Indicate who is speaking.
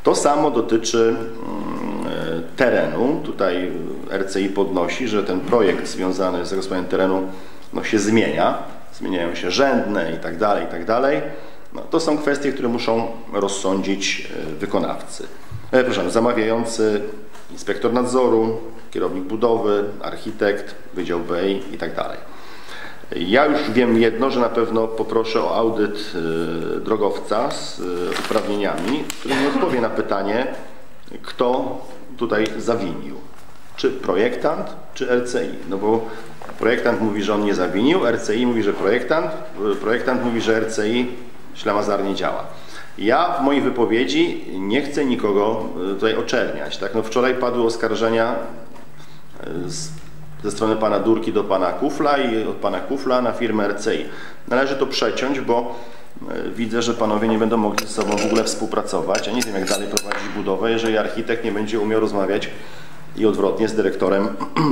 Speaker 1: To samo dotyczy terenu. Tutaj RCI podnosi, że ten projekt związany z zagospodarowaniem terenu się zmienia. Zmieniają się rzędne i tak dalej. To są kwestie, które muszą rozsądzić wykonawcy. Zamawiający, inspektor nadzoru, kierownik budowy, architekt, wydział BEI i tak dalej. Ja już wiem jedno, że na pewno poproszę o audyt drogowca z uprawnieniami, który mi odpowie na pytanie, kto tutaj zawinił. Czy projektant, czy RCI? No bo projektant mówi, że on nie zawinił, RCI mówi, że projektant mówi, że RCI ślamazarnie działa. Ja w mojej wypowiedzi nie chcę nikogo tutaj oczerniać. Tak? No wczoraj padły oskarżenia ze strony pana Durki do pana Kufla i od pana Kufla na firmę RCI. Należy to przeciąć, bo widzę, że panowie nie będą mogli ze sobą w ogóle współpracować. Ja nie wiem, jak dalej prowadzić budowę, jeżeli architekt nie będzie umiał rozmawiać i odwrotnie z dyrektorem